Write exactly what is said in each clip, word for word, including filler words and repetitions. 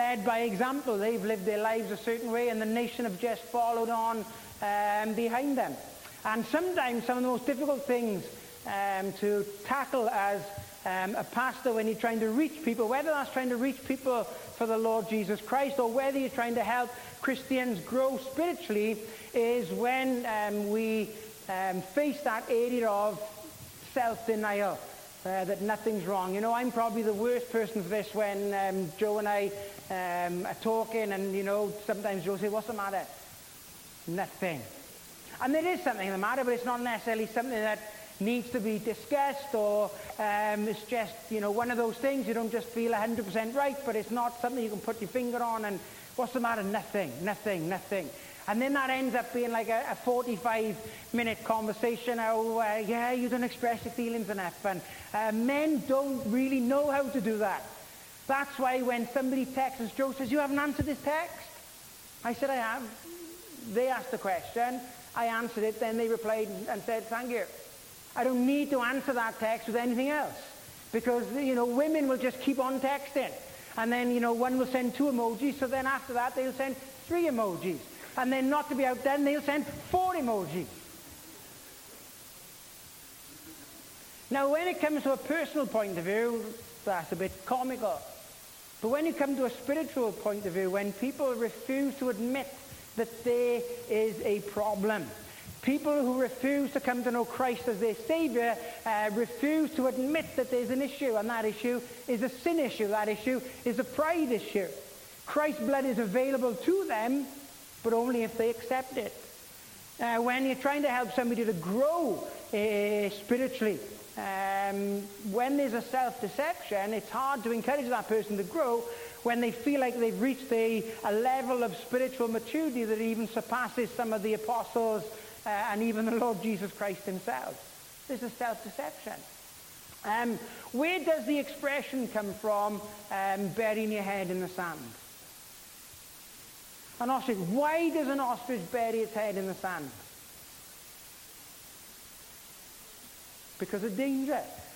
led by example. They've lived their lives a certain way, and the nation have just followed on um, behind them. And sometimes some of the most difficult things um, to tackle as um, a pastor when you're trying to reach people, whether that's trying to reach people for the Lord Jesus Christ or whether you're trying to help Christians grow spiritually, is when um, we um, face that area of self-denial. Uh, that nothing's wrong. You know, I'm probably the worst person for this when um, Joe and I um, are talking, and, you know, sometimes Joe will say, "What's the matter?" Nothing. And there is something the matter, but it's not necessarily something that needs to be discussed, or um, it's just, you know, one of those things you don't just feel one hundred percent right, but it's not something you can put your finger on, and what's the matter? Nothing, nothing, nothing. And then that ends up being like a, a forty-five minute conversation. Oh, uh, yeah, you don't express your feelings enough. And uh, men don't really know how to do that. That's why when somebody texts us, Joe says, "You haven't answered this text." I said, "I have." They asked the question. I answered it. Then they replied and said, "Thank you." I don't need to answer that text with anything else. Because, you know, women will just keep on texting. And then, you know, one will send two emojis. So then after that, they'll send three emojis. And then, not to be outdone, they'll send four emojis. Now, when it comes to a personal point of view, that's a bit comical. But when you come to a spiritual point of view, when people refuse to admit that there is a problem, people who refuse to come to know Christ as their Savior uh, refuse to admit that there's an issue, and that issue is a sin issue. That issue is a pride issue. Christ's blood is available to them, but only if they accept it. Uh, when you're trying to help somebody to grow uh, spiritually, um, when there's a self-deception, it's hard to encourage that person to grow when they feel like they've reached a, a level of spiritual maturity that even surpasses some of the apostles uh, and even the Lord Jesus Christ himself. There's a self-deception. Um, where does the expression come from, um, burying your head in the sand? An ostrich. Why does an ostrich bury its head in the sand? Because of danger.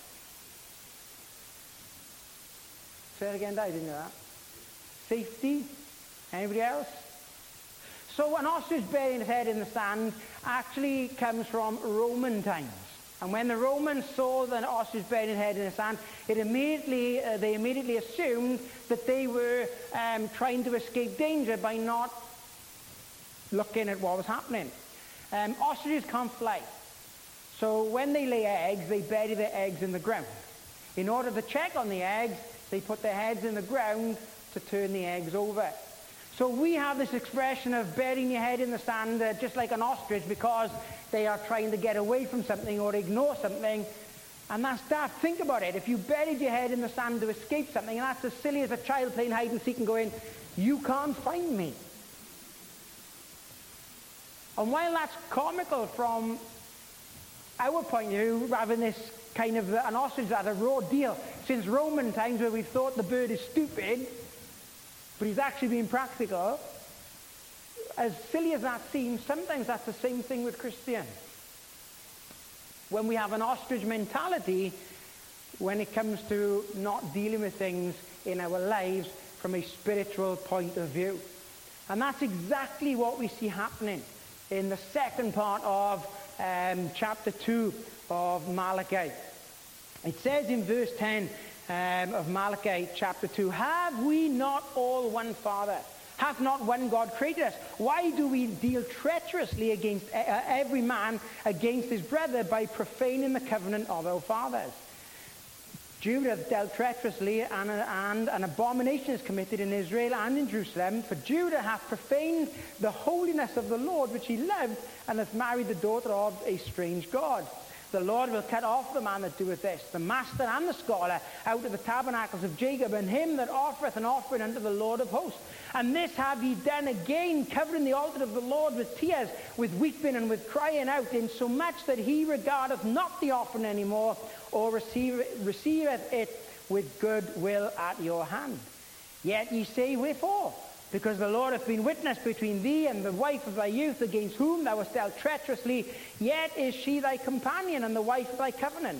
Say it again, I didn't know that. Safety? Anybody else? So an ostrich burying its head in the sand actually comes from Roman times. And when the Romans saw the ostrich burying its head in the sand, it immediately, uh, they immediately assumed that they were um, trying to escape danger by not looking at what was happening. Um, ostriches can't fly. So when they lay eggs, they bury their eggs in the ground. In order to check on the eggs, they put their heads in the ground to turn the eggs over. So we have this expression of burying your head in the sand, uh, just like an ostrich, because they are trying to get away from something or ignore something. And that's that. Think about it. If you buried your head in the sand to escape something, and that's as silly as a child playing hide and seek and going, "You can't find me." And while that's comical from our point of view, having this kind of an ostrich that's a raw deal since Roman times, where we've thought the bird is stupid, but he's actually being practical. As silly as that seems, sometimes that's the same thing with Christians. When we have an ostrich mentality, when it comes to not dealing with things in our lives from a spiritual point of view. And that's exactly what we see happening in the second part of um, chapter two of Malachi. It says in verse ten um, of Malachi chapter two, "Have we not all one Father? Hath not one God created us? Why do we deal treacherously against uh, every man against his brother by profaning the covenant of our fathers?" Judah dealt treacherously, and, and an abomination is committed in Israel and in Jerusalem. For Judah hath profaned the holiness of the Lord, which he loved, and hath married the daughter of a strange god. The Lord will cut off the man that doeth this, the master and the scholar, out of the tabernacles of Jacob, and him that offereth an offering unto the Lord of hosts. And this have ye done again, covering the altar of the Lord with tears, with weeping and with crying out, insomuch that he regardeth not the offering any more, or receive, receiveth it with good will at your hand. Yet ye say, Wherefore? Because the Lord hath been witness between thee and the wife of thy youth, against whom thou hast dealt treacherously, yet is she thy companion and the wife of thy covenant.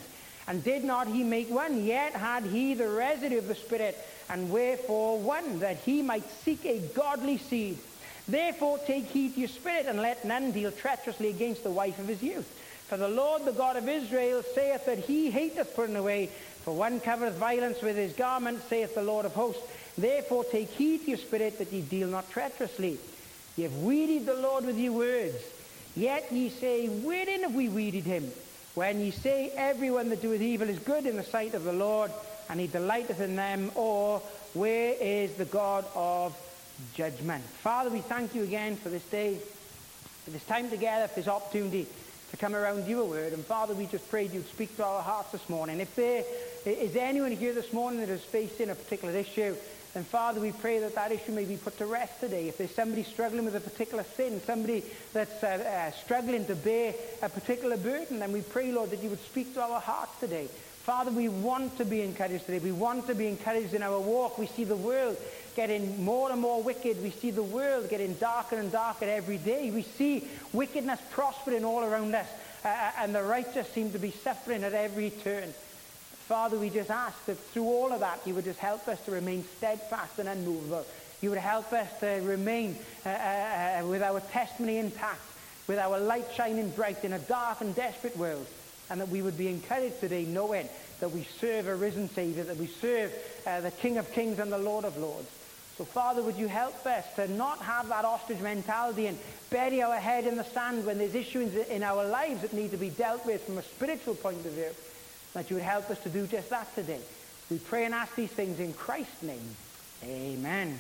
And did not he make one? Yet had he the residue of the Spirit, and wherefore one, that he might seek a godly seed. Therefore take heed to your spirit, and let none deal treacherously against the wife of his youth. For the Lord, the God of Israel, saith that he hateth putting away. For one covereth violence with his garment, saith the Lord of hosts. Therefore take heed to your spirit, that ye deal not treacherously. Ye have wearied the Lord with your words. Yet ye say, wherein have we wearied him? When ye say, everyone that doeth evil is good in the sight of the Lord, and he delighteth in them, or where is the God of judgment? Father, we thank you again for this day, for this time together, for this opportunity to come around your word. And Father, we just prayed you'd speak to our hearts this morning. If there is anyone here this morning that is facing a particular issue, then Father, we pray that that issue may be put to rest today. If there's somebody struggling with a particular sin, somebody that's uh, uh, struggling to bear a particular burden, then we pray, Lord, that you would speak to our hearts today. Father, we want to be encouraged today. We want to be encouraged in our walk. We see the world getting more and more wicked. We see the world getting darker and darker every day. We see wickedness prospering all around us, uh, and the righteous seem to be suffering at every turn. Father, we just ask that through all of that, you would just help us to remain steadfast and unmovable. You would help us to remain uh, uh, with our testimony intact, with our light shining bright in a dark and desperate world, and that we would be encouraged today knowing that we serve a risen Savior, that we serve uh, the King of Kings and the Lord of Lords. So, Father, would you help us to not have that ostrich mentality and bury our head in the sand when there's issues in our lives that need to be dealt with from a spiritual point of view, that you would help us to do just that today. We pray and ask these things in Christ's name. Amen.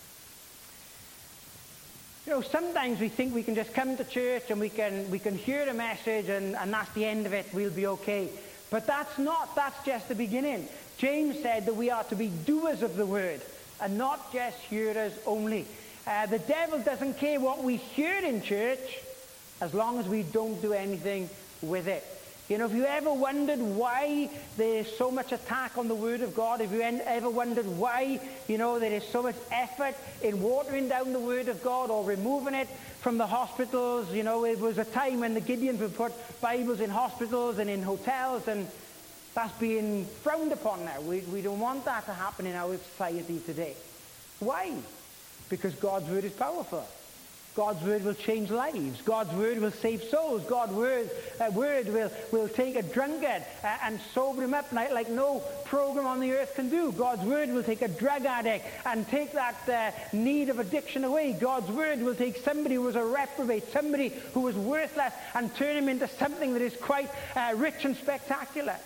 You know, sometimes we think we can just come to church and we can we can hear a message and, and that's the end of it, we'll be okay. But that's not, that's just the beginning. James said that we are to be doers of the word and not just hearers only. Uh, the devil doesn't care what we hear in church as long as we don't do anything with it. You know, have you ever wondered why there's so much attack on the Word of God? Have you ever wondered why, you know, there is so much effort in watering down the Word of God or removing it from the hospitals? You know, it was a time when the Gideons would put Bibles in hospitals and in hotels, and that's being frowned upon now. We, we don't want that to happen in our society today. Why? Because God's Word is powerful. God's word will change lives. God's word will save souls. God's word, uh, word will, will take a drunkard uh, and sober him up like, like no program on the earth can do. God's word will take a drug addict and take that uh, need of addiction away. God's word will take somebody who was a reprobate, somebody who was worthless, and turn him into something that is quite uh, rich and spectacular.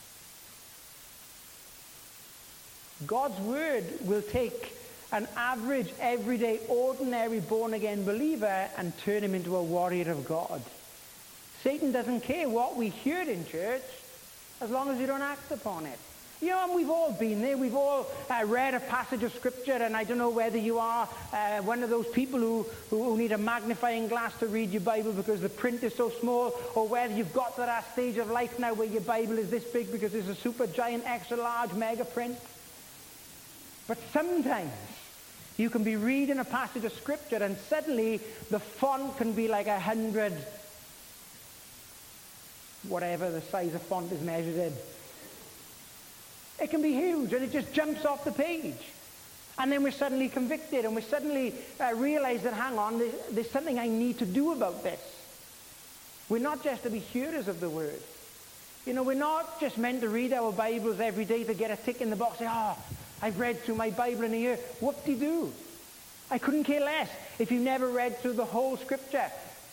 God's word will take an average, everyday, ordinary, born-again believer and turn him into a warrior of God. Satan doesn't care what we hear in church as long as you don't act upon it. You know, and we've all been there. We've all uh, read a passage of Scripture, and I don't know whether you are uh, one of those people who, who need a magnifying glass to read your Bible because the print is so small, or whether you've got to that stage of life now where your Bible is this big because it's a super giant, extra large mega print. But sometimes you can be reading a passage of Scripture and suddenly the font can be like a hundred, whatever the size of font is measured in. It can be huge and it just jumps off the page. And then we're suddenly convicted and we suddenly uh, realize that, hang on, there's, there's something I need to do about this. We're not just to be hearers of the word. You know, we're not just meant to read our Bibles every day to get a tick in the box, say, oh, I've read through my Bible in a year. Whoop-de-doo. I couldn't care less if you've never read through the whole Scripture.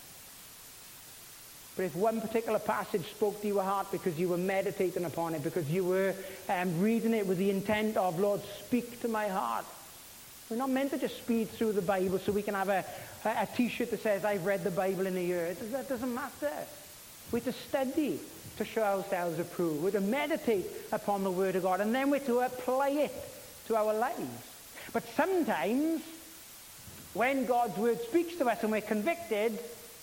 But if one particular passage spoke to your heart because you were meditating upon it, because you were um, reading it with the intent of, Lord, speak to my heart. We're not meant to just speed through the Bible so we can have a, a, a T-shirt that says, I've read the Bible in a year. That doesn't matter. We're to study to show ourselves approved. We're to meditate upon the Word of God, and then we're to apply it to our lives. But sometimes, when God's Word speaks to us and we're convicted,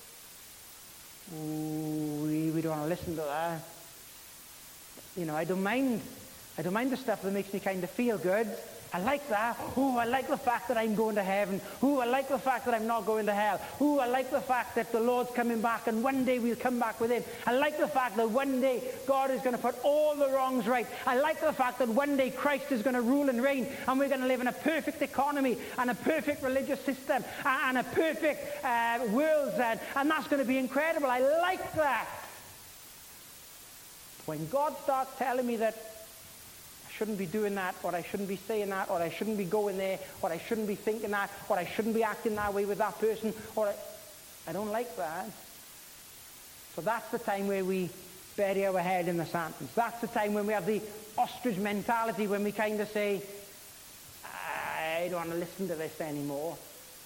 ooh, we, we don't want to listen to that. You know, I don't mind. I don't mind the stuff that makes me kind of feel good. I like that. Oh, I like the fact that I'm going to heaven. Oh, I like the fact that I'm not going to hell. Oh, I like the fact that the Lord's coming back and one day we'll come back with him. I like the fact that one day God is going to put all the wrongs right. I like the fact that one day Christ is going to rule and reign and we're going to live in a perfect economy and a perfect religious system and a perfect uh, world, and, and that's going to be incredible. I like that. When God starts telling me that shouldn't be doing that, or I shouldn't be saying that, or I shouldn't be going there, or I shouldn't be thinking that, or I shouldn't be acting that way with that person, or I, I don't like that. So that's the time where we bury our head in the sand. That's the time when we have the ostrich mentality, when we kind of say, I don't want to listen to this anymore.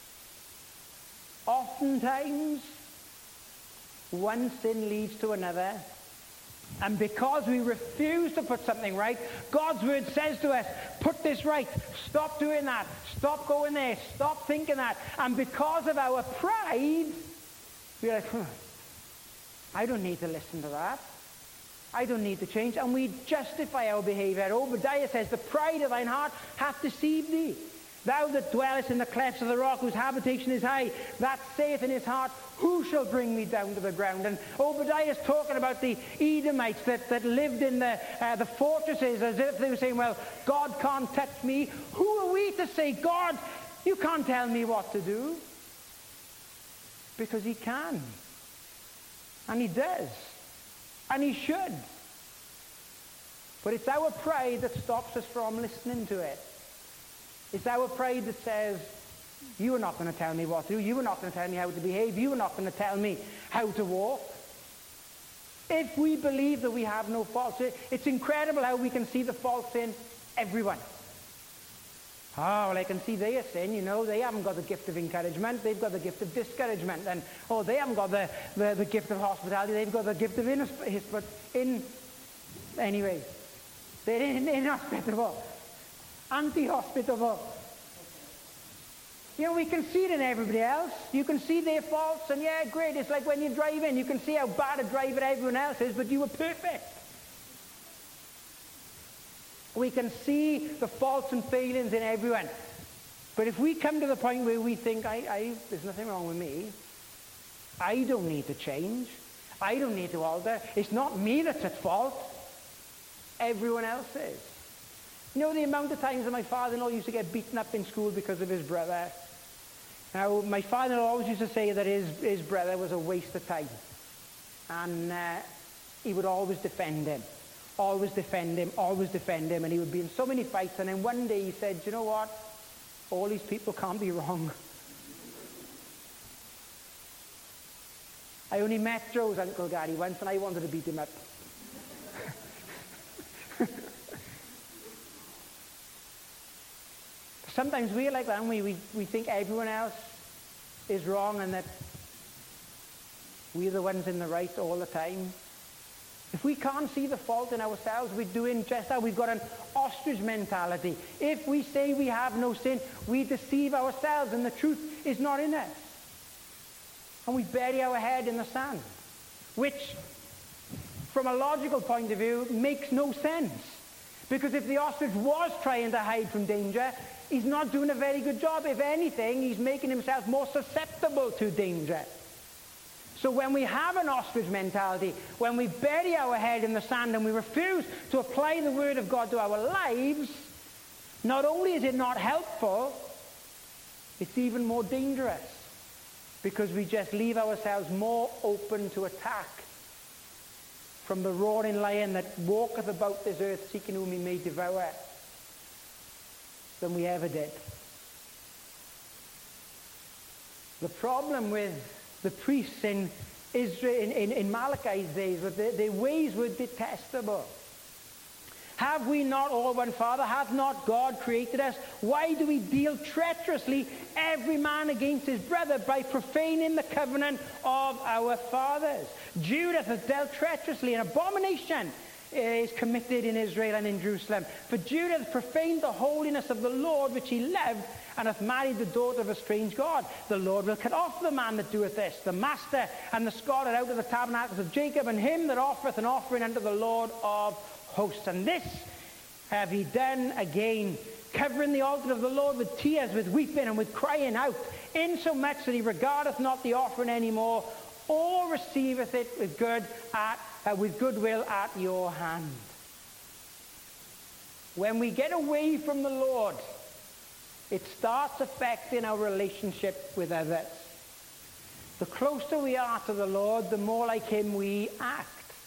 Oftentimes, one sin leads to another. And because we refuse to put something right, God's word says to us, put this right, stop doing that, stop going there, stop thinking that. And because of our pride, we're like, huh, I don't need to listen to that. I don't need to change. And we justify our behavior. Obadiah says, the pride of thine heart hath deceived thee. Thou that dwellest in the clefts of the rock, whose habitation is high, that saith in his heart, who shall bring me down to the ground? And Obadiah is talking about the Edomites that, that lived in the, uh, the fortresses, as if they were saying, well, God can't touch me. Who are we to say, God, you can't tell me what to do? Because he can. And he does. And he should. But it's our pride that stops us from listening to it. It's our pride that says, you are not going to tell me what to do. You are not going to tell me how to behave. You are not going to tell me how to walk. If we believe that we have no faults, it's incredible how we can see the faults in everyone. Oh, well, I can see their sin, you know. They haven't got the gift of encouragement. They've got the gift of discouragement. And, oh, they haven't got the, the, the gift of hospitality. They've got the gift of in, in anyway, they're in, inhospitable. Anti-hospitable. You know, we can see it in everybody else. You can see their faults, and yeah, great. It's like when you drive in, you can see how bad a driver everyone else is, but you were perfect. We can see the faults and failings in everyone. But if we come to the point where we think, I, I, there's nothing wrong with me, I don't need to change, I don't need to alter, it's not me that's at fault, everyone else is. You know the amount of times that my father-in-law used to get beaten up in school because of his brother? Now, my father-in-law always used to say that his, his brother was a waste of time. And uh, he would always defend him. Always defend him, always defend him. And he would be in so many fights. And then one day he said, you know what? All these people can't be wrong. I only met Joe's Uncle Gary once, and I wanted to beat him up. Sometimes we're like that, and we, we, we think everyone else is wrong and that we're the ones in the right all the time. If we can't see the fault in ourselves, we're doing just that. We've got an ostrich mentality. If we say we have no sin, we deceive ourselves and the truth is not in us. And we bury our head in the sand, which, from a logical point of view, makes no sense. Because if the ostrich was trying to hide from danger, he's not doing a very good job. If anything, he's making himself more susceptible to danger. So when we have an ostrich mentality, when we bury our head in the sand and we refuse to apply the Word of God to our lives, not only is it not helpful, it's even more dangerous. Because we just leave ourselves more open to attack from the roaring lion that walketh about this earth seeking whom he may devour than we ever did. The problem with the priests in Israel, in, in, in Malachi's days, was their, their ways were detestable. Have we not all one Father? Hath not God created us? Why do we deal treacherously every man against his brother by profaning the covenant of our fathers? Judah has dealt treacherously. An abomination is committed in Israel and in Jerusalem. For Judah hath profaned the holiness of the Lord which he loved, and hath married the daughter of a strange god. The Lord will cut off the man that doeth this. The master and the scholar out of the tabernacles of Jacob, and him that offereth an offering unto the Lord of hosts. And this have ye done again covering the altar of the Lord with tears, with weeping, and with crying out, insomuch that he regardeth not the offering any more, or receiveth it with good at uh, with goodwill at your hand. When we get away from the Lord, it starts affecting our relationship with others. The closer we are to the Lord, the more like him we act.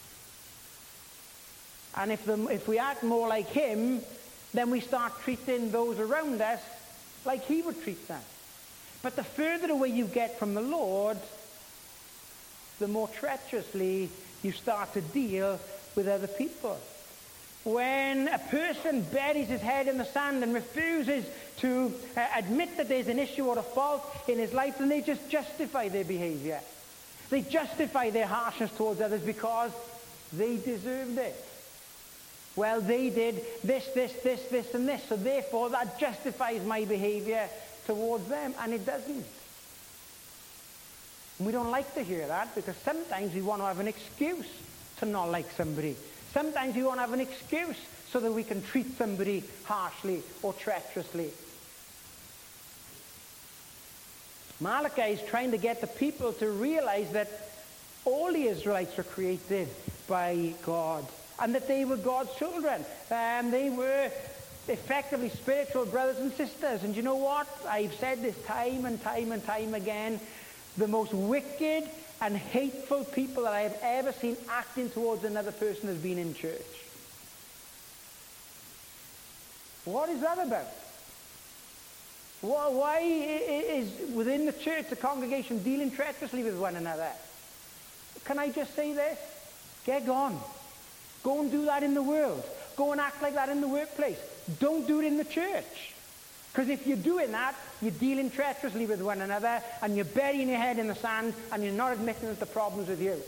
And if, the, if we act more like him, then we start treating those around us like he would treat them. But the further away you get from the Lord, the more treacherously you start to deal with other people. When a person buries his head in the sand and refuses to uh, admit that there's an issue or a fault in his life, then they just justify their behavior. They justify their harshness towards others because they deserved it. Well, they did this, this, this, this, and this, so therefore that justifies my behavior towards them, and it doesn't. And we don't like to hear that, because sometimes we want to have an excuse to not like somebody. Sometimes we want to have an excuse so that we can treat somebody harshly or treacherously. Malachi is trying to get the people to realize that all the Israelites were created by God, and that they were God's children. And they were effectively spiritual brothers and sisters. And you know what? I've said this time and time and time again. The most wicked and hateful people that I have ever seen acting towards another person has been in church. What is that about? Why is within the church the congregation dealing treacherously with one another? Can I just say this? Get gone. Go and do that in the world. Go and act like that in the workplace. Don't do it in the church. Because if you're doing that, you're dealing treacherously with one another, and you're burying your head in the sand, and you're not admitting that the problem's with you.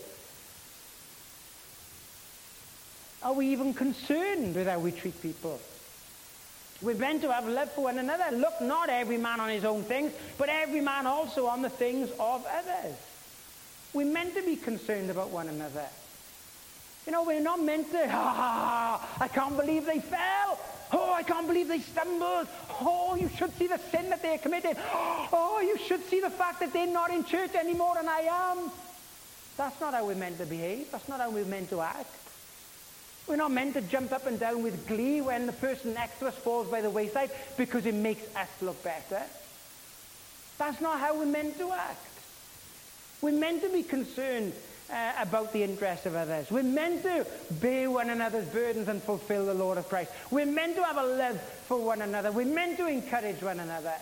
Are we even concerned with how we treat people? We're meant to have love for one another. Look, not every man on his own things, but every man also on the things of others. We're meant to be concerned about one another. You know, we're not meant to, ah, I can't believe they fell. Oh, I can't believe they stumbled. Oh, you should see the sin that they committed. Oh, you should see the fact that they're not in church anymore and I am. That's not how we're meant to behave. That's not how we're meant to act. We're not meant to jump up and down with glee when the person next to us falls by the wayside because it makes us look better. That's not how we're meant to act. We're meant to be concerned Uh, about the interests of others. We're meant to bear one another's burdens and fulfill the law of Christ. We're meant to have a love for one another. We're meant to encourage one another.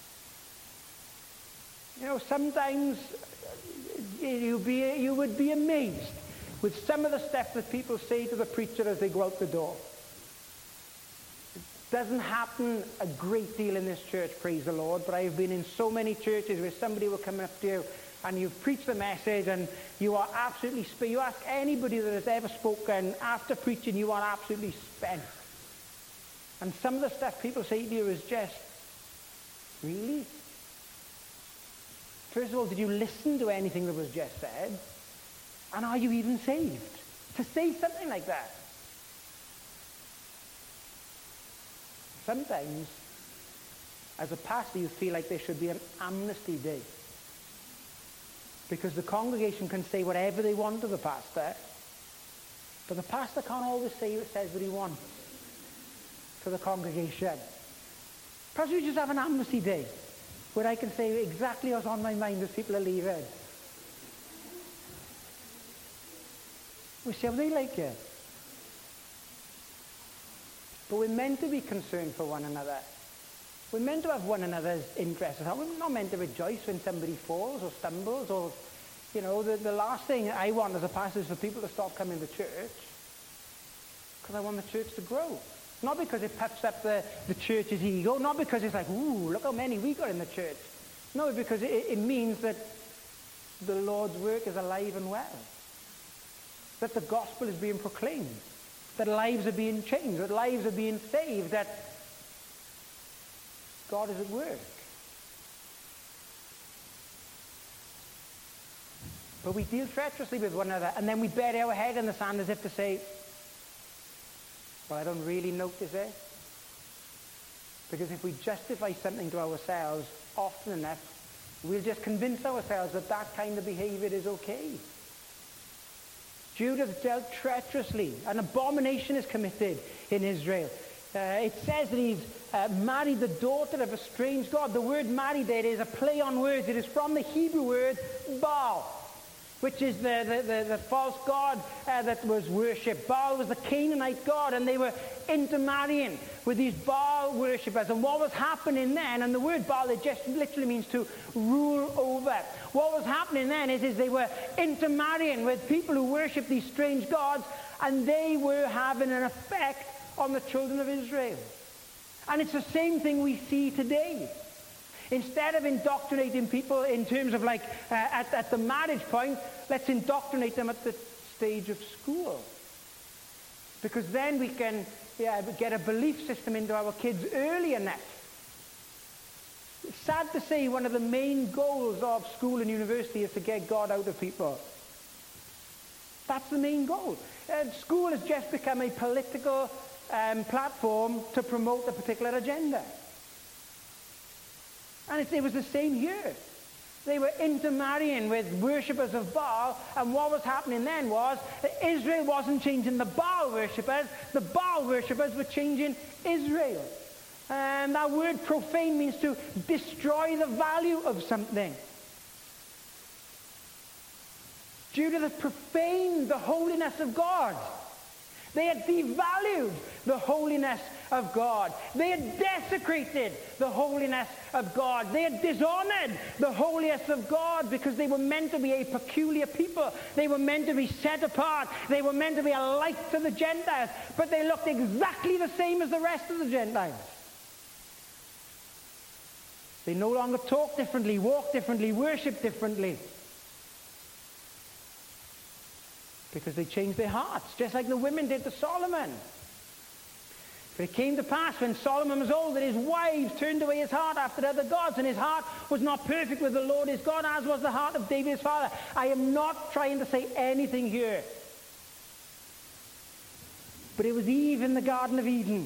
You know, sometimes you be you would be amazed with some of the stuff that people say to the preacher as they go out the door. It doesn't happen a great deal in this church, praise the Lord, but I've been in so many churches where somebody will come up to you and you've preached the message and you are absolutely spent. You ask anybody that has ever spoken, after preaching, you are absolutely spent. And some of the stuff people say to you is just, really? First of all, did you listen to anything that was just said? And are you even saved? To say something like that. Sometimes, as a pastor, you feel like there should be an amnesty day. Because the congregation can say whatever they want to the pastor, but the pastor can't always say what says what he wants to the congregation. Perhaps we just have an amnesty day where I can say exactly what's on my mind as people are leaving. We see how they like it. But we're meant to be concerned for one another. We're meant to have one another's interests. We're not meant to rejoice when somebody falls or stumbles or, you know, the, the last thing I want as a pastor is for people to stop coming to church, because I want the church to grow. Not because it puffs up the, the church's ego, not because it's like, ooh, look how many we got in the church. No, because it, it means that the Lord's work is alive and well. That the gospel is being proclaimed. That lives are being changed. That lives are being saved. That God is at work. But we deal treacherously with one another, and then we bury our head in the sand as if to say, well, I don't really notice it. Because if we justify something to ourselves often enough, we'll just convince ourselves that that kind of behavior is okay. Judah dealt treacherously. An abomination is committed in Israel. Uh, it says that he's uh, married the daughter of a strange god. The word married there is a play on words. It is from the Hebrew word Baal, which is the, the, the, the false god uh, that was worshipped. Baal was the Canaanite god, and they were intermarrying with these Baal worshippers. And what was happening then, and the word Baal, it just literally means to rule over. What was happening then is, is they were intermarrying with people who worship these strange gods, and they were having an effect on the children of Israel. And it's the same thing we see today. Instead of indoctrinating people in terms of like uh, at, at the marriage point, let's indoctrinate them at the stage of school. Because then we can yeah, get a belief system into our kids early enough. It's sad to say one of the main goals of school and university is to get God out of people. That's the main goal. Uh, school has just become a political um, platform to promote a particular agenda. And it, it was the same here. They were intermarrying with worshippers of Baal, and what was happening then was that Israel wasn't changing the Baal worshippers, the Baal worshippers were changing Israel. And that word profane means to destroy the value of something. Judah had profaned the holiness of God. They had devalued the holiness of God. They had desecrated the holiness of God. They had dishonored the holiness of God because they were meant to be a peculiar people. They were meant to be set apart. They were meant to be a light to the Gentiles. But they looked exactly the same as the rest of the Gentiles. They no longer talked differently, walked differently, worshipped differently. Because they changed their hearts, just like the women did to Solomon. For it came to pass when Solomon was old that his wives turned away his heart after other gods, and his heart was not perfect with the Lord his God, as was the heart of David his father. I am not trying to say anything here. But it was Eve in the Garden of Eden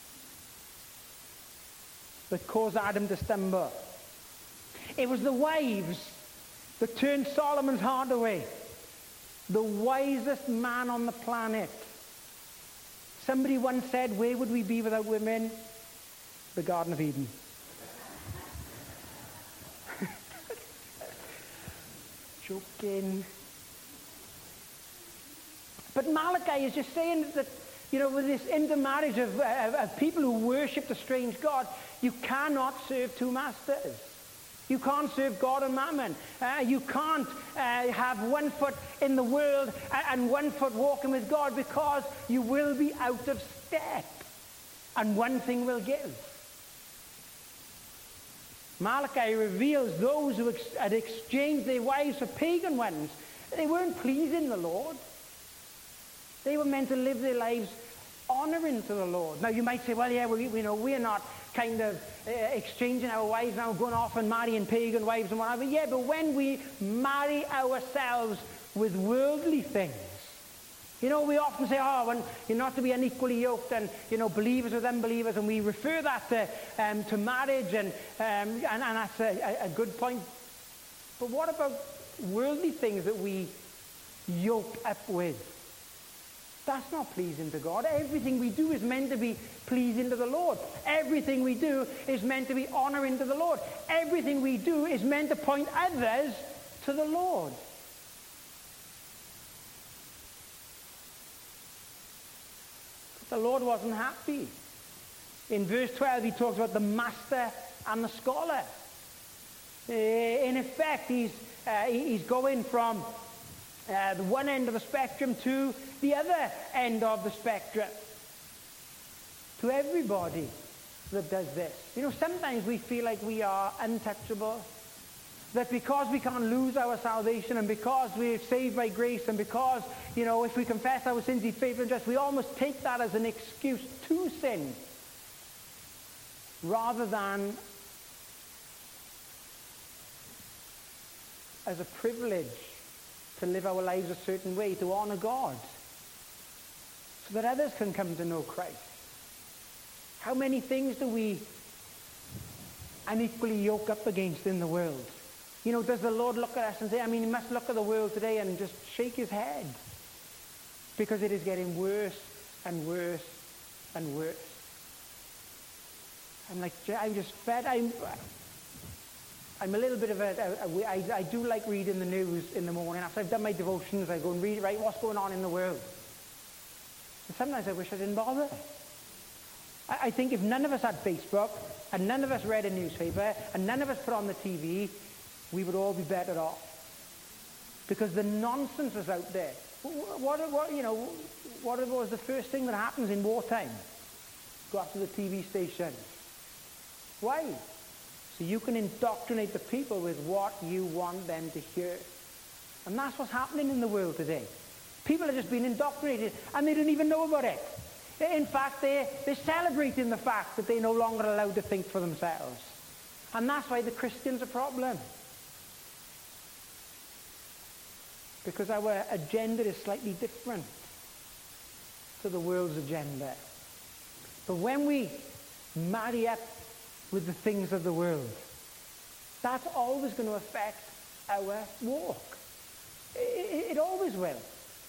that caused Adam to stumble. It was the wives that turned Solomon's heart away. The wisest man on the planet. Somebody once said, where would we be without women? The Garden of Eden. Joking. But Malachi is just saying that, you know, with this intermarriage of, uh, of people who worship the strange God, you cannot serve two masters. You can't serve God and mammon. Uh, you can't uh, have one foot in the world and one foot walking with God, because you will be out of step. And one thing will give. Malachi reveals those who ex- had exchanged their wives for pagan ones. They weren't pleasing the Lord. They were meant to live their lives honoring to the Lord. Now you might say, well, yeah, we, we know we're not kind of uh, exchanging our wives now, going off and marrying pagan wives and whatever. Yeah, but when we marry ourselves with worldly things, you know, we often say, oh, when you're not to be unequally yoked, and, you know, believers with unbelievers, and we refer that to, um, to marriage, and, um, and, and that's a, a good point. But what about worldly things that we yoke up with? That's not pleasing to God. Everything we do is meant to be pleasing to the Lord. Everything we do is meant to be honoring to the Lord. Everything we do is meant to point others to the Lord. But the Lord wasn't happy. In verse twelve, he talks about the master and the scholar. In effect, he's, uh, he's going from Uh, the one end of the spectrum to the other end of the spectrum. To everybody that does this. You know, sometimes we feel like we are untouchable. That because we can't lose our salvation, and because we're saved by grace, and because, you know, if we confess our sins, he's faithful and just, we almost take that as an excuse to sin. Rather than as a privilege to live our lives a certain way, to honor God, so that others can come to know Christ. How many things do we unequally yoked up against in the world? You know, does the Lord look at us and say, I mean, he must look at the world today and just shake his head, because it is getting worse and worse and worse. I'm like, I'm just fed. I'm, I'm a little bit of a, a, a I, I do like reading the news in the morning. After I've done my devotions, I go and read, right, what's going on in the world? And sometimes I wish I didn't bother. I, I think if none of us had Facebook, and none of us read a newspaper, and none of us put on the T V, we would all be better off. Because the nonsense is out there. What, what, you know, what was the first thing that happens in wartime? Go after the T V stations. Why? So you can indoctrinate the people with what you want them to hear. And that's what's happening in the world today. People are just being indoctrinated, and they don't even know about it. In fact, they're, they're celebrating the fact that they're no longer allowed to think for themselves. And that's why the Christian's a problem. Because our agenda is slightly different to the world's agenda. But when we marry up with the things of the world, that's always going to affect our walk. It, it, it always will.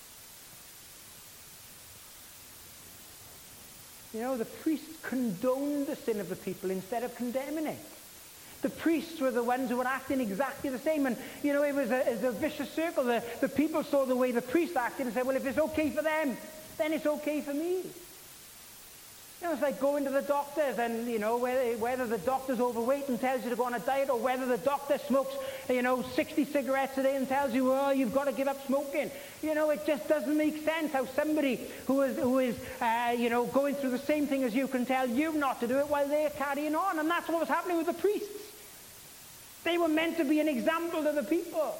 You know, the priests condoned the sin of the people instead of condemning it. The priests were the ones who were acting exactly the same. And, you know, it was a, it was a vicious circle. The, the people saw the way the priests acted and said, well, if it's okay for them, then it's okay for me. You know, it's like going to the doctors and, you know, whether, whether the doctor's overweight and tells you to go on a diet, or whether the doctor smokes, you know, sixty cigarettes a day and tells you, oh, you've got to give up smoking. You know, it just doesn't make sense how somebody who is, who is uh, you know, going through the same thing as you can tell you not to do it while they're carrying on. And that's what was happening with the priests. They were meant to be an example to the people.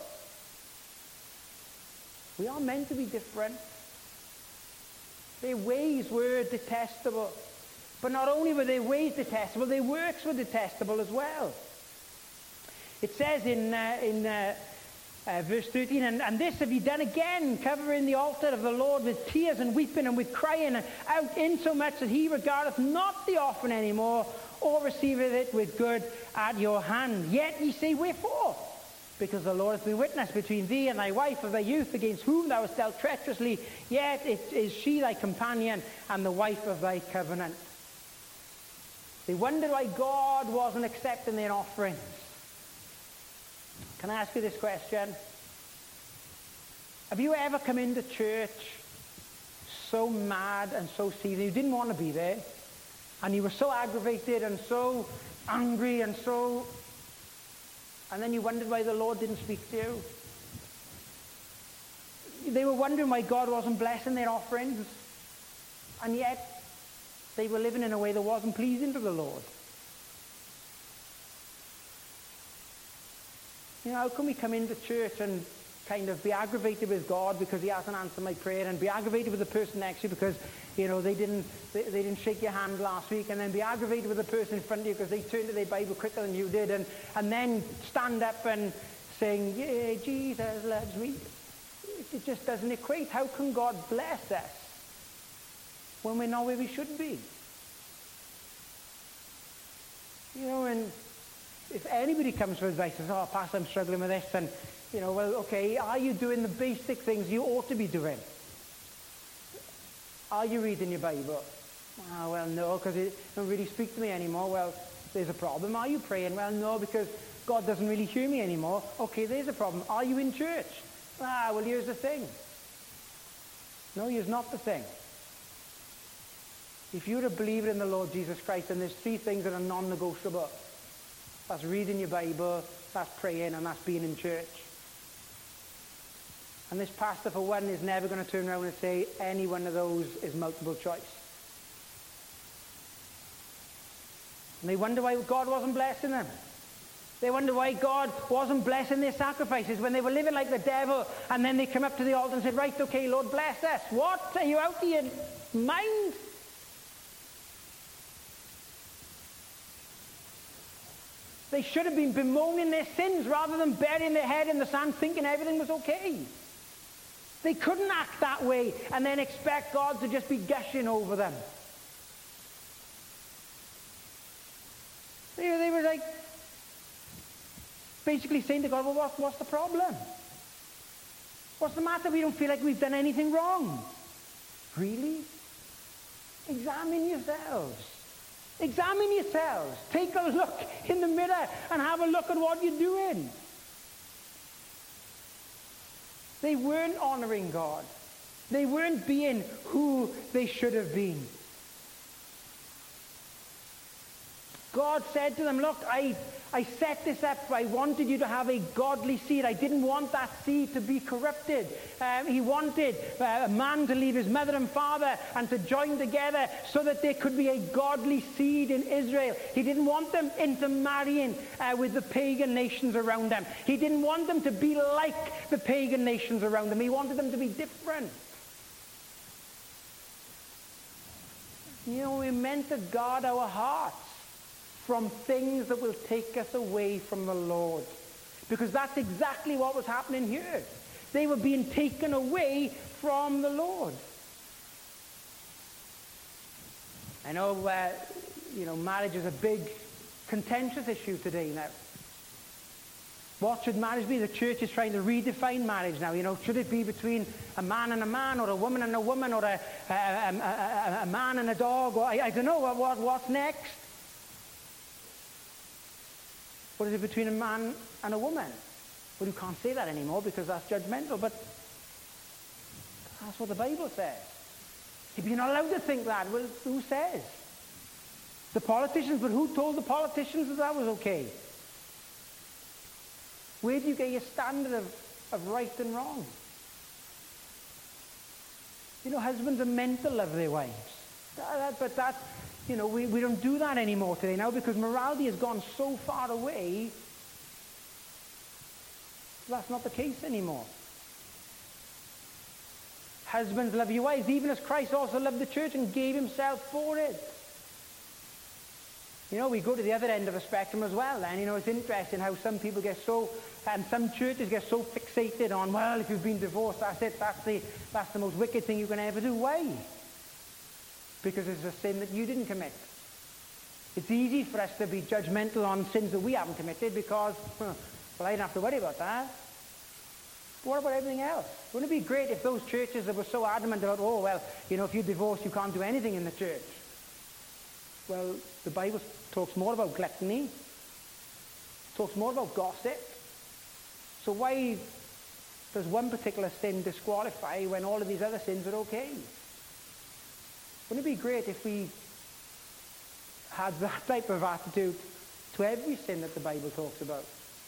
We are meant to be different. Their ways were detestable. But not only were their ways detestable, their works were detestable as well. It says in, uh, in uh, uh, verse thirteen, and, and this have ye done again, covering the altar of the Lord with tears and weeping and with crying out, insomuch that he regardeth not the offering any more, or receiveth it with good at your hand. Yet ye say, wherefore? Because the Lord hath been witness between thee and thy wife of thy youth, against whom thou hast dealt treacherously, yet it is she thy companion and the wife of thy covenant. They wondered why God wasn't accepting their offerings. Can I ask you this question? Have you ever come into church so mad and so seething, you didn't want to be there, and you were so aggravated and so angry and so... and then you wondered why the Lord didn't speak to you? They were wondering why God wasn't blessing their offerings, and yet they were living in a way that wasn't pleasing to the Lord. You know, how can we come into church and kind of be aggravated with God because he hasn't answered my prayer, and be aggravated with the person next to you because, you know, they didn't they, they didn't shake your hand last week, and then be aggravated with the person in front of you because they turned to their Bible quicker than you did, and, and then stand up and sing, yeah, Jesus loves me. It just doesn't equate. How can God bless us when we're not where we should be? You know, and if anybody comes for advice and says, oh, Pastor, I'm struggling with this, and, you know, well, okay, are you doing the basic things you ought to be doing? Are you reading your Bible? Oh, well, no, because it don't really speak to me anymore. Well, there's a problem. Are you praying? Well, no, because God doesn't really hear me anymore. Okay, there's a problem. Are you in church? Ah, well, here's the thing. No, here's not the thing. If you're a believer in the Lord Jesus Christ, then there's three things that are non-negotiable. That's reading your Bible, that's praying, and that's being in church. And this pastor, for one, is never going to turn around and say any one of those is multiple choice. And they wonder why God wasn't blessing them. They wonder why God wasn't blessing their sacrifices when they were living like the devil, and then they come up to the altar and said, right, okay, Lord, bless us. What? Are you out of your mind? They should have been bemoaning their sins rather than burying their head in the sand thinking everything was okay. They couldn't act that way and then expect God to just be gushing over them. They, they were like, Basically saying to God, well, what, what's the problem? What's the matter? We don't feel like we've done anything wrong. Really? Examine yourselves. Examine yourselves. Take a look in the mirror and have a look at what you're doing. They weren't honoring God. They weren't being who they should have been. God said to them, look, I, I set this up. I wanted you to have a godly seed. I didn't want that seed to be corrupted. Um, he wanted uh, a man to leave his mother and father and to join together so that there could be a godly seed in Israel. He didn't want them intermarrying uh, with the pagan nations around them. He didn't want them to be like the pagan nations around them. He wanted them to be different. You know, we're meant to guard our hearts from things that will take us away from the Lord. Because that's exactly what was happening here. They were being taken away from the Lord. I know, uh, you know, marriage is a big, contentious issue today now. What should marriage be? The church is trying to redefine marriage now. You know, should it be between a man and a man, or a woman and a woman, or a, a, a, a, a man and a dog? Or I, I don't know. What, what, what's next? What is it between a man and a woman? Well, you can't say that anymore because that's judgmental, but that's what the Bible says. If you're not allowed to think that, well, who says? The politicians, but who told the politicians that that was okay? Where do you get your standard of, of right and wrong? You know, husbands are meant to love their wives. That, that, but that, you know, we, we don't do that anymore today now because morality has gone so far away. That's not the case anymore. Husbands, love your wives, even as Christ also loved the church and gave himself for it. You know, we go to the other end of the spectrum as well, and, you know, it's interesting how some people get so, and some churches get so fixated on, well, if you've been divorced, that's it, that's the, that's the most wicked thing you can ever do. Why? Because it's a sin that you didn't commit. It's easy for us to be judgmental on sins that we haven't committed because, huh, well, I don't have to worry about that. But what about everything else? Wouldn't it be great if those churches that were so adamant about, oh, well, you know, if you're divorced, you can't do anything in the church? Well, the Bible talks more about gluttony, talks more about gossip. So why does one particular sin disqualify when all of these other sins are okay? Wouldn't it be great if we had that type of attitude to every sin that the Bible talks about?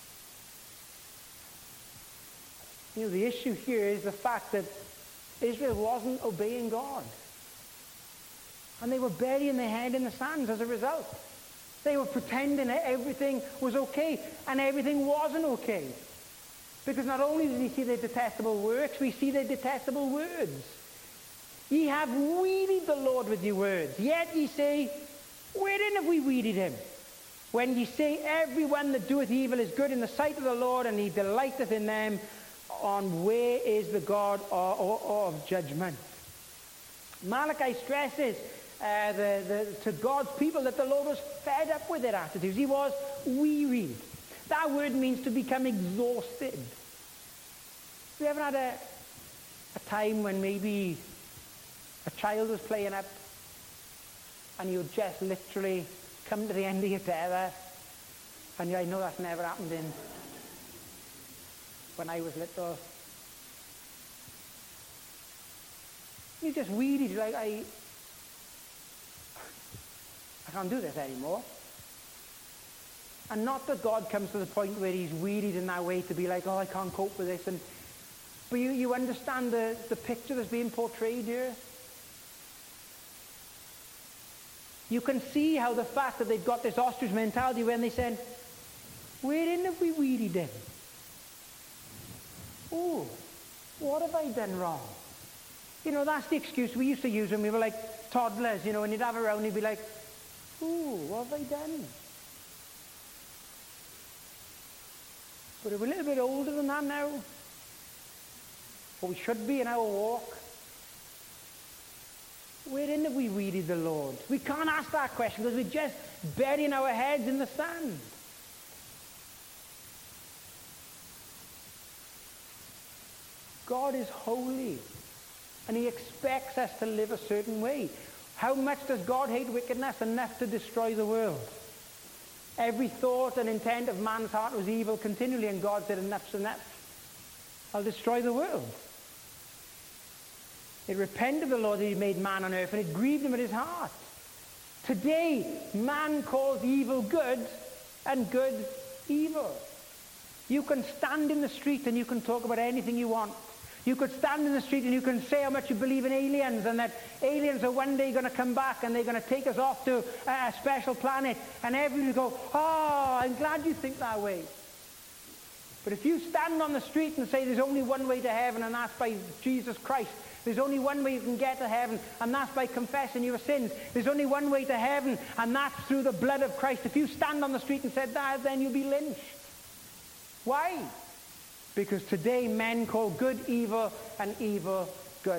You know, the issue here is the fact that Israel wasn't obeying God. And they were burying their head in the sand as a result. They were pretending that everything was okay, and everything wasn't okay. Because not only did we see their detestable works, we see their detestable words. Ye have wearied the Lord with your words, yet ye say, wherein have we wearied him? When ye say, everyone that doeth evil is good in the sight of the Lord, and he delighteth in them, on where is the God of, of judgment? Malachi stresses uh, the, the, to God's people that the Lord was fed up with their attitudes. He was wearied. That word means to become exhausted. Have you ever had a, a time when maybe a child was playing up and you just literally come to the end of your tether, and I know that's never happened in when I was little. You just wearied, you're like, I, I can't do this anymore. And not that God comes to the point where he's wearied in that way to be like, oh, I can't cope with this. And but you, you understand the, the picture that's being portrayed here? You can see how the fact that they've got this ostrich mentality when they said, wherein have we wearied him? Oh, what have I done wrong? You know, that's the excuse we used to use when we were like toddlers, you know, and you'd have around and you'd be like, ooh, what have I done? But we're a little bit older than that now. Or we should be in our walk. Wherein have we wearied the Lord? We can't ask that question because we're just burying our heads in the sand. God is holy, and he expects us to live a certain way. How much does God hate wickedness? Enough to destroy the world. Every thought and intent of man's heart was evil continually, and God said, enough's enough. I'll destroy the world. It repented the Lord that he made man on earth, and it grieved him at his heart. Today, man calls evil good, and good evil. You can stand in the street and you can talk about anything you want. You could stand in the street and you can say how much you believe in aliens, and that aliens are one day going to come back and they're going to take us off to a special planet, and everybody will go, oh, I'm glad you think that way. But if you stand on the street and say there's only one way to heaven, and that's by Jesus Christ, there's only one way you can get to heaven, and that's by confessing your sins. There's only one way to heaven, and that's through the blood of Christ. If you stand on the street and said that, then you'll be lynched. Why? Because today men call good evil and evil good.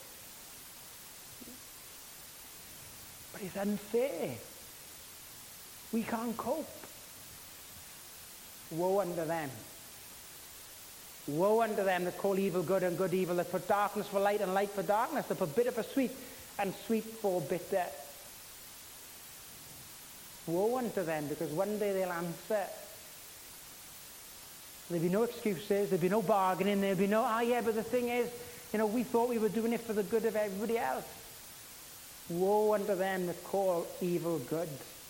But it's unfair. We can't cope. Woe unto them. Woe unto them that call evil good and good evil, that put darkness for light and light for darkness, that put bitter for sweet and sweet for bitter. Woe unto them, because one day they'll answer. There'll be no excuses, there'll be no bargaining, there'll be no, ah, yeah, but the thing is, you know, we thought we were doing it for the good of everybody else. Woe unto them that call evil good.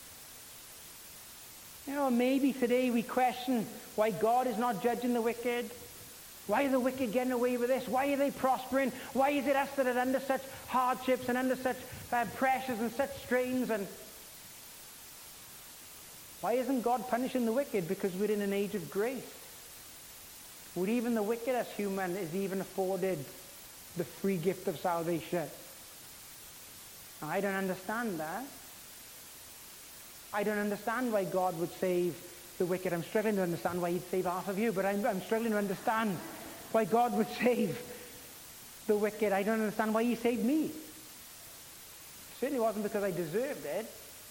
You know, maybe today we question why God is not judging the wicked. Why are the wicked getting away with this? Why are they prospering? Why is it us that are under such hardships and under such uh, pressures and such strains? And why isn't God punishing the wicked? Because we're in an age of grace. Would even the wickedest human is even afforded the free gift of salvation? Now, I don't understand that. I don't understand why God would save the wicked. I'm struggling to understand why he'd save half of you, but I'm, I'm struggling to understand why God would save the wicked. I don't understand why he saved me. It certainly wasn't because I deserved it.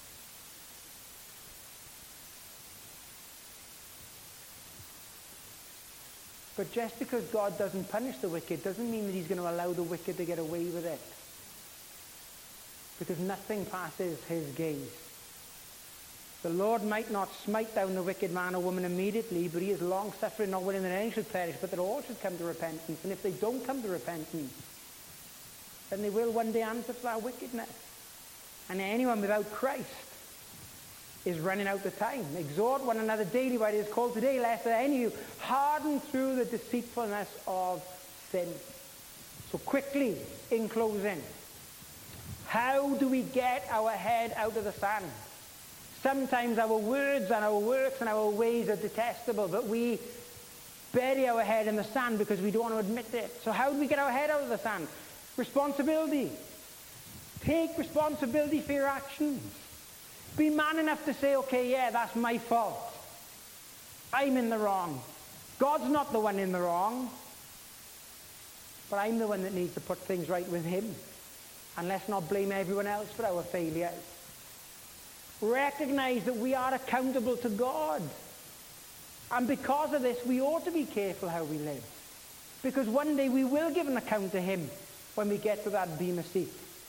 But just because God doesn't punish the wicked doesn't mean that he's going to allow the wicked to get away with it. Because nothing passes his gaze. The Lord might not smite down the wicked man or woman immediately, but he is long-suffering, not willing that any should perish, but that all should come to repentance. And if they don't come to repentance, then they will one day answer for that wickedness. And anyone without Christ is running out of time. Exhort one another daily while it is called today, lest any of you harden through the deceitfulness of sin. So quickly, in closing, how do we get our head out of the sand? Sometimes our words and our works and our ways are detestable, but we bury our head in the sand because we don't want to admit it. So how do we get our head out of the sand? Responsibility. Take responsibility for your actions. Be man enough to say, okay, yeah, that's my fault. I'm in the wrong. God's not the one in the wrong. But I'm the one that needs to put things right with him. And let's not blame everyone else for our failures. Recognize that we are accountable to God. And because of this, we ought to be careful how we live. Because one day we will give an account to him when we get to that bema seat.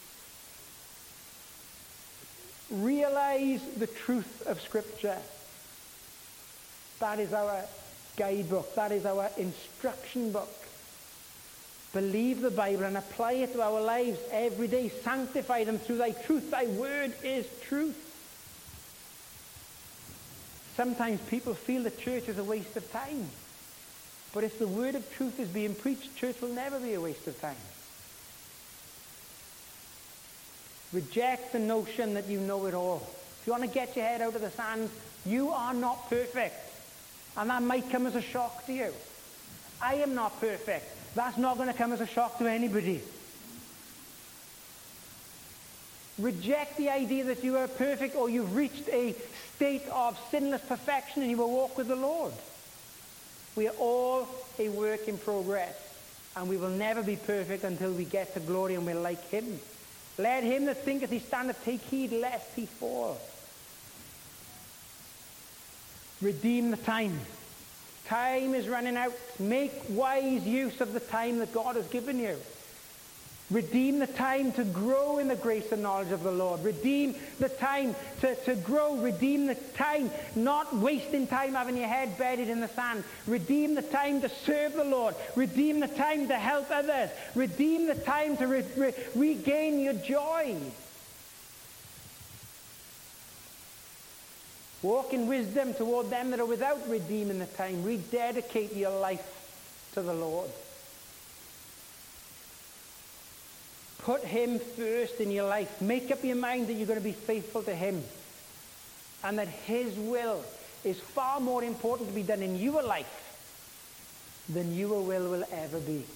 Realize the truth of Scripture. That is our guidebook. That is our instruction book. Believe the Bible and apply it to our lives every day. Sanctify them through thy truth. Thy word is truth. Sometimes people feel that church is a waste of time. But if the word of truth is being preached, church will never be a waste of time. Reject the notion that you know it all. If you want to get your head out of the sand, you are not perfect. And that might come as a shock to you. I am not perfect. That's not going to come as a shock to anybody. Reject the idea that you are perfect or you've reached a state of sinless perfection and you will walk with the Lord. We are all a work in progress, and we will never be perfect until we get to glory and we're like him. Let him that thinketh he standeth take heed lest he fall. Redeem the time. Time is running out. Make wise use of the time that God has given you. Redeem the time to grow in the grace and knowledge of the Lord. Redeem the time to, to grow. Redeem the time, not wasting time having your head buried in the sand. Redeem the time to serve the Lord. Redeem the time to help others. Redeem the time to re- re- regain your joy. Walk in wisdom toward them that are without redeeming the time. Rededicate your life to the Lord. Put him first in your life. Make up your mind that you're going to be faithful to him. And that his will is far more important to be done in your life than your will will ever be.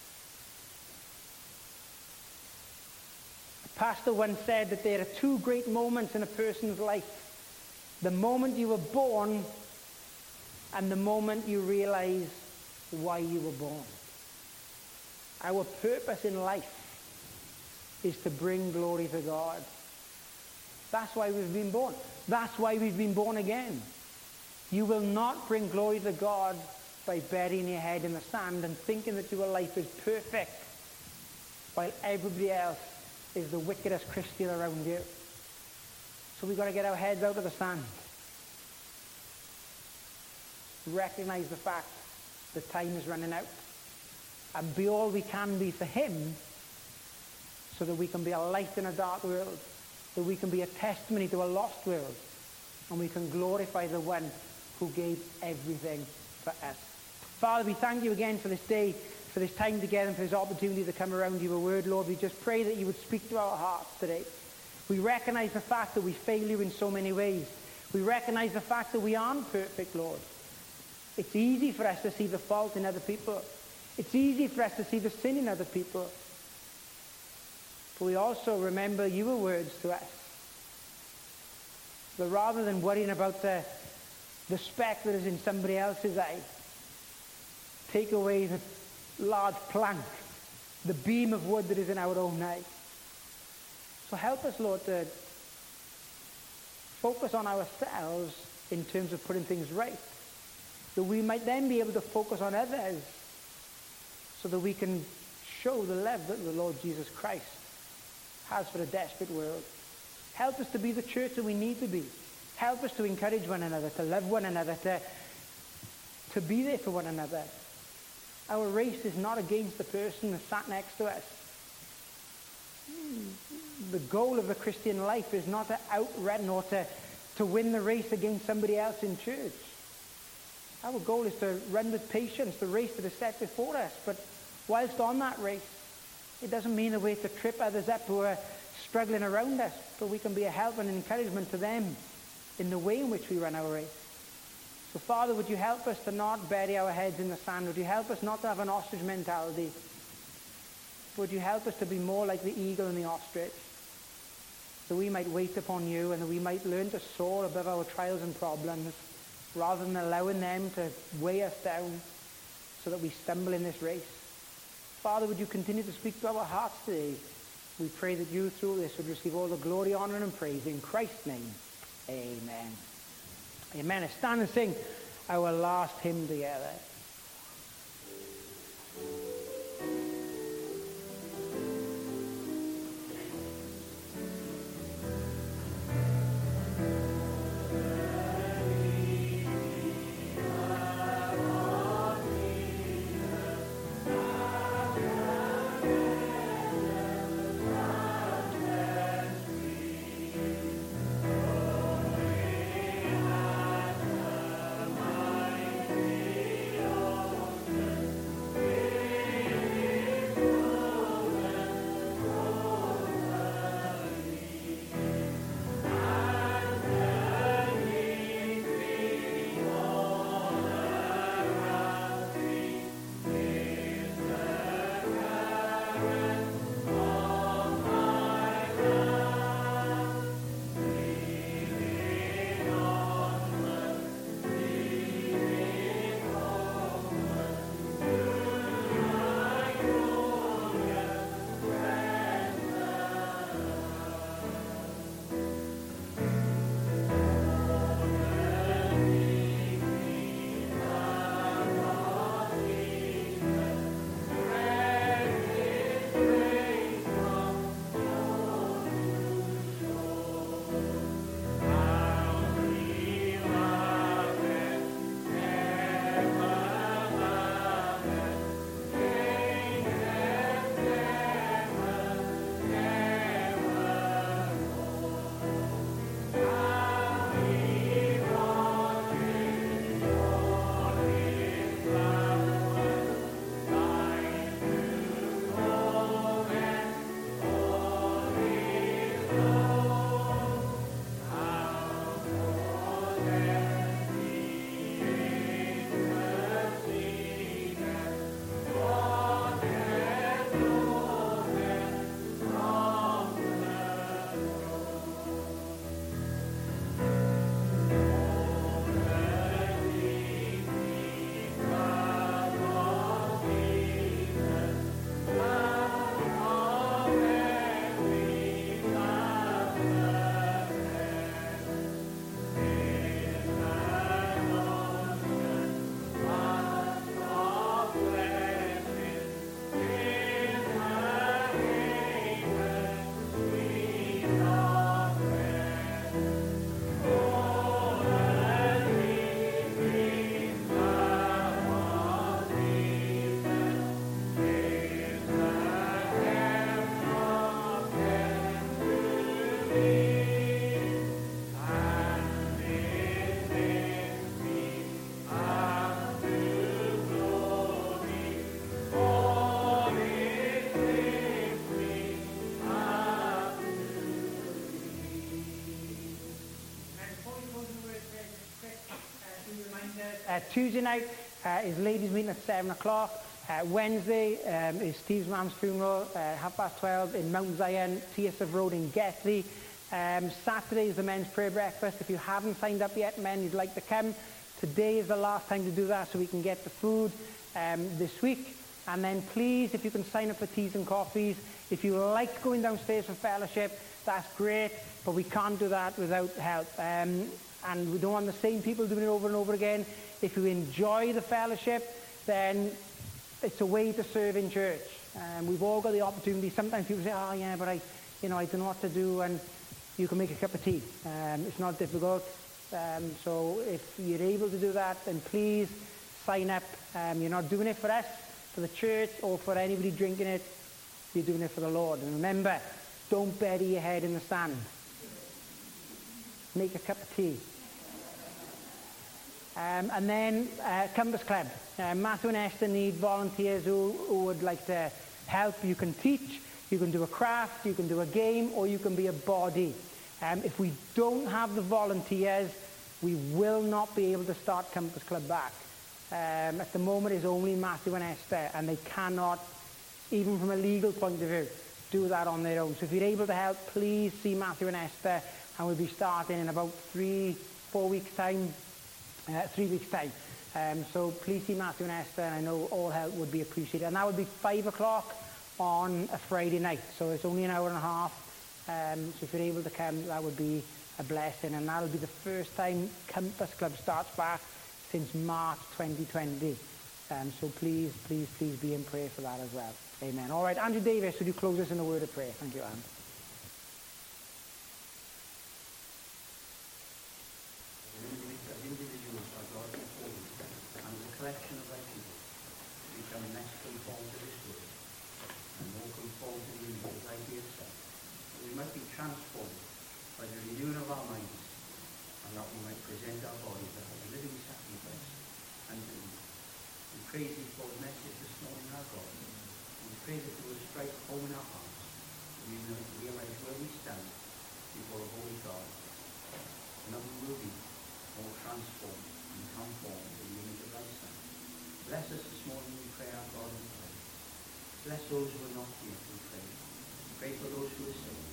A pastor once said that there are two great moments in a person's life. The moment you were born and the moment you realize why you were born. Our purpose in life is to bring glory to God. That's why we've been born. That's why we've been born again. You will not bring glory to God by burying your head in the sand and thinking that your life is perfect while everybody else is the wickedest Christian around you. So we've got to get our heads out of the sand. Recognize the fact that time is running out. And be all we can be for him, so that we can be a light in a dark world, that we can be a testimony to a lost world, and we can glorify the one who gave everything for us. Father, we thank you again for this day, for this time together, and for this opportunity to come around your word, Lord. We just pray that you would speak to our hearts today. We recognize the fact that we fail you in so many ways. We recognize the fact that we aren't perfect, Lord. It's easy for us to see the fault in other people. It's easy for us to see the sin in other people. But we also remember your words to us. That rather than worrying about the, the speck that is in somebody else's eye, take away the large plank, the beam of wood that is in our own eye. So help us, Lord, to focus on ourselves in terms of putting things right. That we might then be able to focus on others so that we can show the love that the Lord Jesus Christ has for a desperate world. Help us to be the church that we need to be. Help us to encourage one another, to love one another, to, to be there for one another. Our race is not against the person that sat next to us. The goal of the Christian life is not to outrun or to, to win the race against somebody else in church. Our goal is to run with patience the race that is set before us. But whilst on that race, it doesn't mean that we're to trip others up who are struggling around us, but we can be a help and an encouragement to them in the way in which we run our race. So, Father, would you help us to not bury our heads in the sand? Would you help us not to have an ostrich mentality? Would you help us to be more like the eagle and the ostrich, that we might wait upon you and that we might learn to soar above our trials and problems rather than allowing them to weigh us down so that we stumble in this race. Father, would you continue to speak to our hearts today? We pray that you through this would receive all the glory, honor, and praise. In Christ's name, amen. Amen. Let's stand and sing our last hymn together. Thank you. Tuesday night uh, is ladies' meeting at seven o'clock. Uh, Wednesday um, is Steve's mum's funeral, uh, half past twelve in Mount Zion, T S F Road in Guthrie. Um, Saturday is the men's prayer breakfast. If you haven't signed up yet, men, you'd like to come, today is the last time to do that so we can get the food um, this week. And then please, if you can sign up for teas and coffees. If you like going downstairs for fellowship, that's great, but we can't do that without help. Um, and we don't want the same people doing it over and over again. If you enjoy the fellowship, then it's a way to serve in church. Um, we've all got the opportunity. Sometimes people say, oh yeah, but I, you know, I don't know what to do, and you can make a cup of tea. Um, it's not difficult. Um, so if you're able to do that, then please sign up. Um, you're not doing it for us, for the church, or for anybody drinking it. You're doing it for the Lord. And remember, don't bury your head in the sand. Make a cup of tea. Um, and then uh, Compass Club. Uh, Matthew and Esther need volunteers who, who would like to help. You can teach, you can do a craft, you can do a game, or you can be a body. Um, if we don't have the volunteers, we will not be able to start Compass Club back. Um, at the moment, it's only Matthew and Esther, and they cannot, even from a legal point of view, do that on their own. So if you're able to help, please see Matthew and Esther, and we'll be starting in about three, four weeks' time, uh, three weeks' time. Um, so please see Matthew and Esther, and I know all help would be appreciated. And that would be five o'clock on a Friday night, so it's only an hour and a half. Um, so if you're able to come, that would be a blessing, and that'll be the first time Compass Club starts back since March twenty twenty. Um, so please, please, please be in prayer for that as well. Amen. All right, Andrew Davis, would you close us in a word of prayer? Thank you, Anne. Individuals are God before you, and the collection of thy people become less conformed to this world, and more conformed to the image of thy dear Son, that we might be transformed by the renewing of our minds, and that we might present our bodies as a living sacrifice unto thee. We praise thee for the message this morning, our God. We pray that you will strike home in our hearts, that we may realize where we stand before a holy God, and that we will be more transformed and conformed to the image of thy Son. Bless us this morning, we pray, our God, and pray. Bless those who are not here, we pray. We pray for those who are sick.